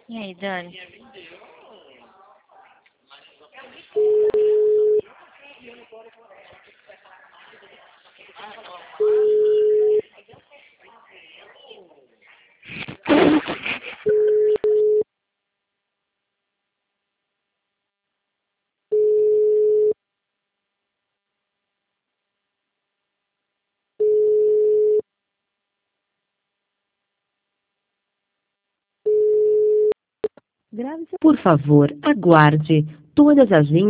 E aí, Dani? Por favor, aguarde. Todas as linhas